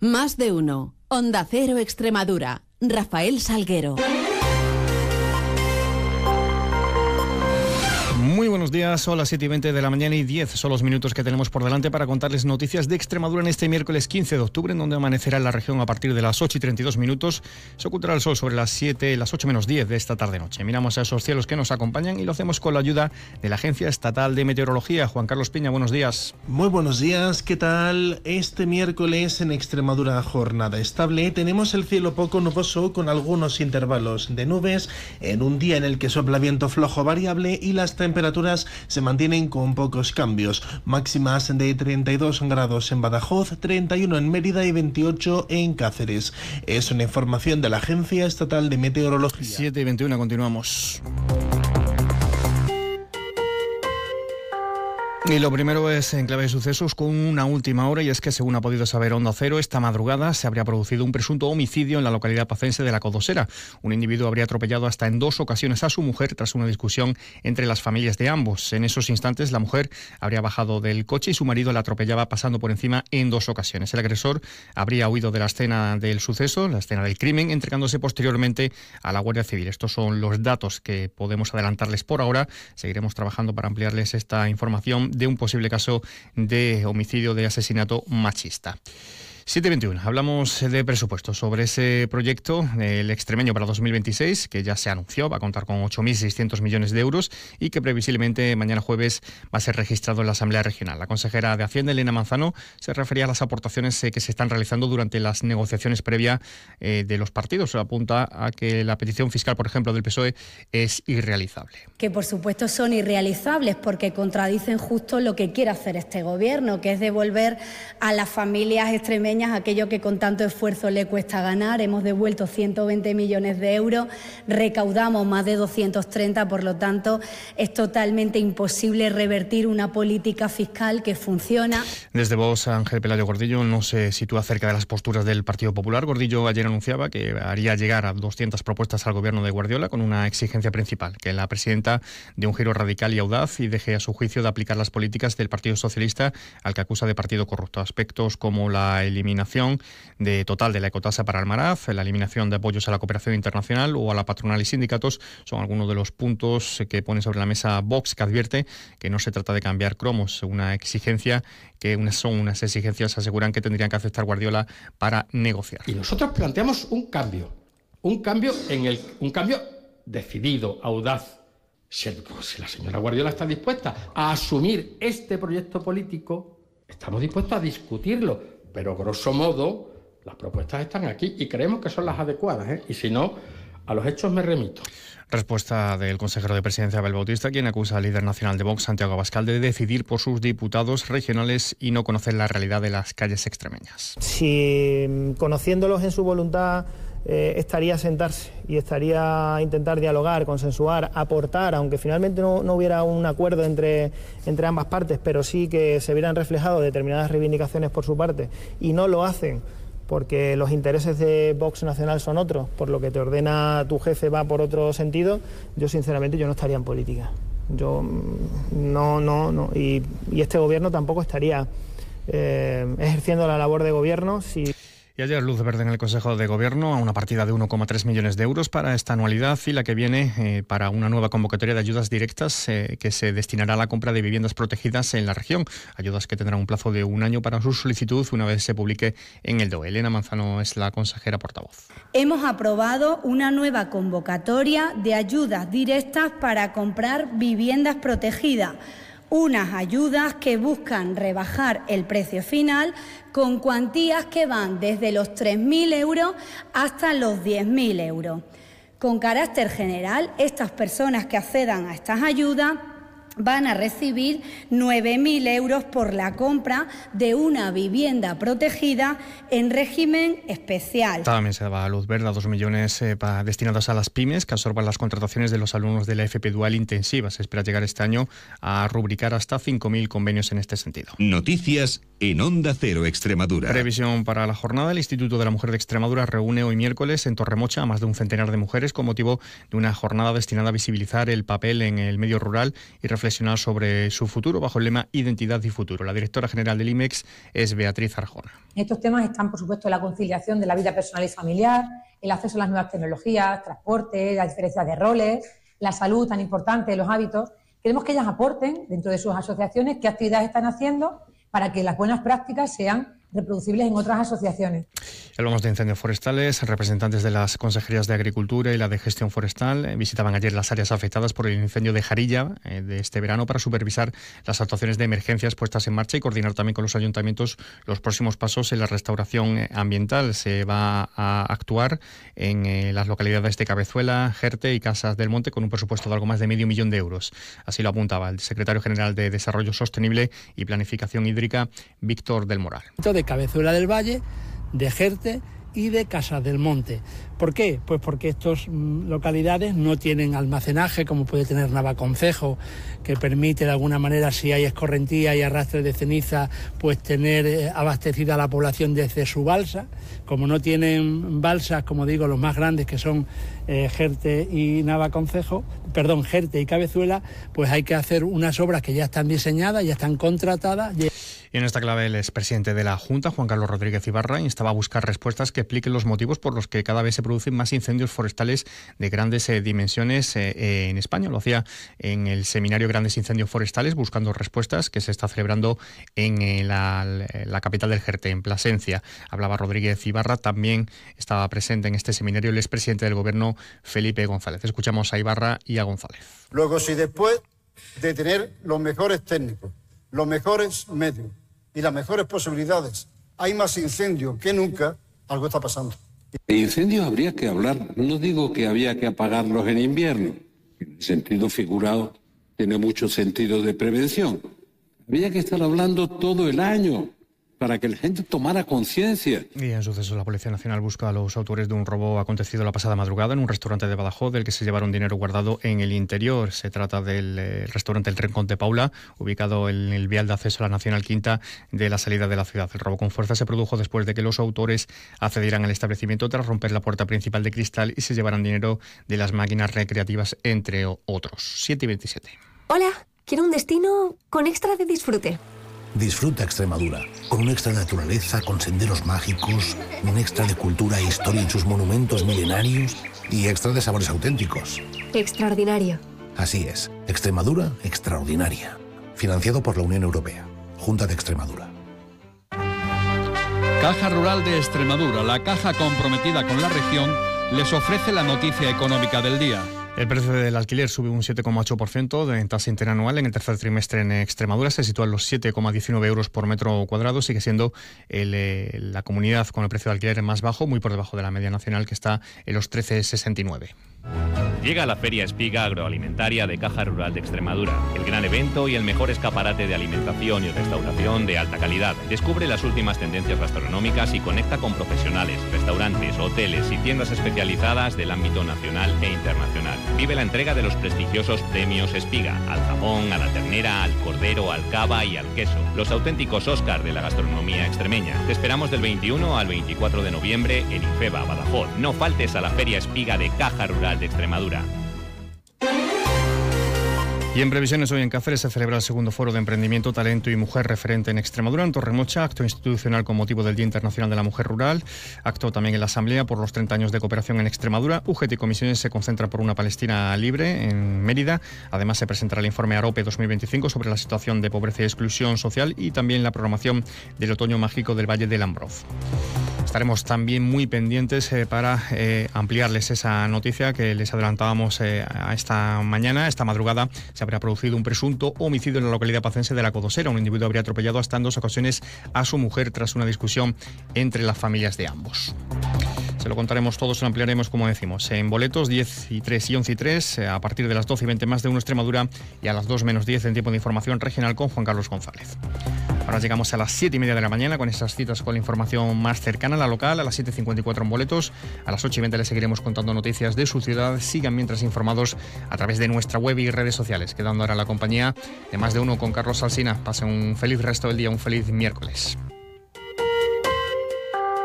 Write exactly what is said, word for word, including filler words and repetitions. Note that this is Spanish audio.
Más de uno. Onda Cero Extremadura. Rafael Salguero. Muy buenos días, son las siete y veinte de la mañana y diez son los minutos que tenemos por delante para contarles noticias de Extremadura en este miércoles quince de octubre, en donde amanecerá en la región a partir de las ocho y treinta y dos minutos. Se ocultará el sol sobre las siete, las ocho menos diez de esta tarde-noche. Miramos a esos cielos que nos acompañan y lo hacemos con la ayuda de la Agencia Estatal de Meteorología. Juan Carlos Piña, buenos días. Muy buenos días, ¿qué tal? Este miércoles en Extremadura jornada estable. Tenemos el cielo poco nuboso con algunos intervalos de nubes en un día en el que sopla viento flojo variable y las temperaturas se mantienen con pocos cambios. Máximas de treinta y dos grados en Badajoz, treinta y uno en Mérida y veintiocho en Cáceres. Es una información de la Agencia Estatal de Meteorología. siete y veintiuno, continuamos. Y lo primero es en clave de sucesos con una última hora, y es que, según ha podido saber Onda Cero, esta madrugada se habría producido un presunto homicidio en la localidad pacense de La Codosera. Un individuo habría atropellado hasta en dos ocasiones a su mujer tras una discusión entre las familias de ambos. En esos instantes, la mujer habría bajado del coche y su marido la atropellaba pasando por encima en dos ocasiones. El agresor habría huido de la escena del suceso, la escena del crimen, entregándose posteriormente a la Guardia Civil. Estos son los datos que podemos adelantarles por ahora. Seguiremos trabajando para ampliarles esta información de un posible caso de homicidio, de asesinato machista. siete y veintiuno. Hablamos de presupuestos, sobre ese proyecto, el extremeño para dos mil veintiséis, que ya se anunció, va a contar con ocho mil seiscientos millones de euros y que previsiblemente mañana jueves va a ser registrado en la Asamblea Regional. La consejera de Hacienda, Elena Manzano, se refería a las aportaciones que se están realizando durante las negociaciones previas eh, de los partidos. Apunta a que la petición fiscal, por ejemplo, del P S O E es irrealizable. Que por supuesto son irrealizables porque contradicen justo lo que quiere hacer este gobierno, que es devolver a las familias extremeñas aquello que con tanto esfuerzo le cuesta ganar. Hemos devuelto ciento veinte millones de euros, recaudamos más de doscientos treinta, por lo tanto es totalmente imposible revertir una política fiscal que funciona. Desde Vox, Ángel Pelayo Gordillo no se sitúa cerca de las posturas del Partido Popular. Gordillo ayer anunciaba que haría llegar a doscientas propuestas al gobierno de Guardiola con una exigencia principal, que la presidenta dé un giro radical y audaz y deje a su juicio de aplicar las políticas del Partido Socialista, al que acusa de partido corrupto. Aspectos como la eliminación eliminación de total de la ecotasa para Almaraz, la eliminación de apoyos a la cooperación internacional o a la patronal y sindicatos son algunos de los puntos que pone sobre la mesa Vox, que advierte que no se trata de cambiar cromos, una exigencia que son unas exigencias, aseguran, que tendrían que aceptar Guardiola para negociar. Y nosotros planteamos un cambio, un cambio en el un cambio decidido, audaz. Si, si la señora Guardiola está dispuesta a asumir este proyecto político, estamos dispuestos a discutirlo. Pero, grosso modo, las propuestas están aquí y creemos que son las adecuadas, ¿eh? Y si no, a los hechos me remito. Respuesta del consejero de Presidencia, Abel Bautista, quien acusa al líder nacional de Vox, Santiago Abascal, de decidir por sus diputados regionales y no conocer la realidad de las calles extremeñas. Si, conociéndolos en su voluntad, eh, estaría sentarse y estaría a intentar dialogar, consensuar, aportar, aunque finalmente no, no hubiera un acuerdo entre, entre ambas partes, pero sí que se vieran reflejado determinadas reivindicaciones por su parte, y no lo hacen porque los intereses de Vox Nacional son otros, por lo que te ordena tu jefe va por otro sentido, yo sinceramente yo no estaría en política. Yo no, no, no, y, y este gobierno tampoco estaría eh, ejerciendo la labor de gobierno si... Y ayer luz verde en el Consejo de Gobierno a una partida de uno coma tres millones de euros para esta anualidad y la que viene eh, para una nueva convocatoria de ayudas directas eh, que se destinará a la compra de viviendas protegidas en la región. Ayudas que tendrán un plazo de un año para su solicitud una vez se publique en el D O E. Elena Manzano es la consejera portavoz. Hemos aprobado una nueva convocatoria de ayudas directas para comprar viviendas protegidas. Unas ayudas que buscan rebajar el precio final con cuantías que van desde los tres mil euros hasta los diez mil euros. Con carácter general, estas personas que accedan a estas ayudas van a recibir nueve mil euros por la compra de una vivienda protegida en régimen especial. También se daba luz verde a dos millones eh, para, destinados a las pymes que absorban las contrataciones de los alumnos de la F P Dual intensiva. Se espera llegar este año a rubricar hasta cinco mil convenios en este sentido. Noticias en Onda Cero Extremadura. Previsión para la jornada. El Instituto de la Mujer de Extremadura reúne hoy miércoles en Torremocha a más de un centenar de mujeres con motivo de una jornada destinada a visibilizar el papel en el medio rural y reflexionar reflexionar sobre su futuro bajo el lema Identidad y Futuro. La directora general del IMEX es Beatriz Arjona. Estos temas están, por supuesto, en la conciliación de la vida personal y familiar, el acceso a las nuevas tecnologías, transporte, las diferencias de roles, la salud tan importante, los hábitos. Queremos que ellas aporten dentro de sus asociaciones qué actividades están haciendo para que las buenas prácticas sean reproducibles en otras asociaciones. Hablamos de incendios forestales. Representantes de las consejerías de Agricultura y la de Gestión Forestal eh, visitaban ayer las áreas afectadas por el incendio de Jarilla eh, de este verano para supervisar las actuaciones de emergencias puestas en marcha y coordinar también con los ayuntamientos los próximos pasos en la restauración eh, ambiental. Se va a actuar en eh, las localidades de Cabezuela, Jerte y Casas del Monte con un presupuesto de algo más de medio millón de euros. Así lo apuntaba el secretario general de Desarrollo Sostenible y Planificación Hídrica, Víctor del Moral. De Cabezuela del Valle, de Jerte y de Casas del Monte. ¿Por qué? Pues porque estas mm, localidades no tienen almacenaje como puede tener Navaconcejo, que permite de alguna manera, si hay escorrentía y arrastre de ceniza, pues tener eh, abastecida a la población desde su balsa. Como no tienen balsas, como digo, los más grandes que son eh, Jerte y Navaconcejo, perdón, Jerte y Cabezuela, pues hay que hacer unas obras que ya están diseñadas, ya están contratadas. Y en esta clave el expresidente de la Junta, Juan Carlos Rodríguez Ibarra, instaba a buscar respuestas que expliquen los motivos por los que cada vez se producen más incendios forestales de grandes eh, dimensiones eh, eh, en España. Lo hacía en el seminario Grandes Incendios Forestales, buscando respuestas, que se está celebrando en eh, la, la capital del Jerte, en Plasencia. Hablaba Rodríguez Ibarra, también estaba presente en este seminario el expresidente del Gobierno, Felipe González. Escuchamos a Ibarra y a González. Luego, si después de tener los mejores técnicos, los mejores medios y las mejores posibilidades, hay más incendios que nunca, algo está pasando. De incendios habría que hablar. No digo que había que apagarlos en invierno. En sentido figurado tiene mucho sentido de prevención. Había que estar hablando todo el año para que la gente tomara conciencia. Y en sucesos, la Policía Nacional busca a los autores de un robo acontecido la pasada madrugada en un restaurante de Badajoz, del que se llevaron dinero guardado en el interior. Se trata del eh, restaurante El Rincón de Paula, ubicado en el vial de acceso a la Nacional Quinta de la salida de la ciudad. El robo con fuerza se produjo después de que los autores accedieran al establecimiento tras romper la puerta principal de cristal y se llevaran dinero de las máquinas recreativas, entre otros. siete y veintisiete. Hola, quiero un destino con extra de disfrute. Disfruta Extremadura, con un extra de naturaleza, con senderos mágicos, un extra de cultura e historia en sus monumentos milenarios y extra de sabores auténticos. Extraordinario. Así es, Extremadura extraordinaria. Financiado por la Unión Europea. Junta de Extremadura. Caja Rural de Extremadura, la caja comprometida con la región, les ofrece la noticia económica del día. El precio del alquiler sube un siete coma ocho por ciento de tasa interanual en el tercer trimestre en Extremadura. Se sitúa en los siete coma diecinueve euros por metro cuadrado. Sigue siendo el, eh, la comunidad con el precio de alquiler más bajo, muy por debajo de la media nacional, que está en los trece coma sesenta y nueve. Llega la Feria Espiga Agroalimentaria de Caja Rural de Extremadura, el gran evento y el mejor escaparate de alimentación y restauración de alta calidad. Descubre las últimas tendencias gastronómicas y conecta con profesionales, restaurantes, hoteles y tiendas especializadas del ámbito nacional e internacional. Vive la entrega de los prestigiosos premios Espiga, al jamón, a la ternera, al cordero, al cava y al queso. Los auténticos Óscar de la gastronomía extremeña. Te esperamos del veintiuno al veinticuatro de noviembre en Infeba, Badajoz. No faltes a la Feria Espiga de Caja Rural de Extremadura. Y en previsiones, hoy en Cáceres se celebra el segundo foro de emprendimiento, talento y mujer referente en Extremadura. En Torremocha, acto institucional con motivo del Día Internacional de la Mujer Rural. Acto también en la Asamblea por los treinta años de cooperación en Extremadura. U G T y comisiones se concentran por una Palestina libre en Mérida. Además, se presentará el informe AROPE dos mil veinticinco sobre la situación de pobreza y exclusión social y también la programación del otoño mágico del Valle del Ambroz. Estaremos también muy pendientes eh, para eh, ampliarles esa noticia que les adelantábamos eh, a esta mañana. Esta madrugada se habría producido un presunto homicidio en la localidad pacense de La Codosera. Un individuo habría atropellado hasta en dos ocasiones a su mujer tras una discusión entre las familias de ambos. Se lo contaremos todo, se lo ampliaremos, como decimos, en boletos diez y tres y once y tres, a partir de las doce y veinte más de uno Extremadura y a las dos menos diez en tiempo de información regional con Juan Carlos González. Ahora llegamos a las siete y media de la mañana con esas citas con la información más cercana a la local, a las siete y cincuenta y cuatro en boletos, a las ocho y veinte les seguiremos contando noticias de su ciudad. Sigan mientras informados a través de nuestra web y redes sociales, quedando ahora la compañía de Más de Uno con Carlos Alsina. Pasen un feliz resto del día, un feliz miércoles.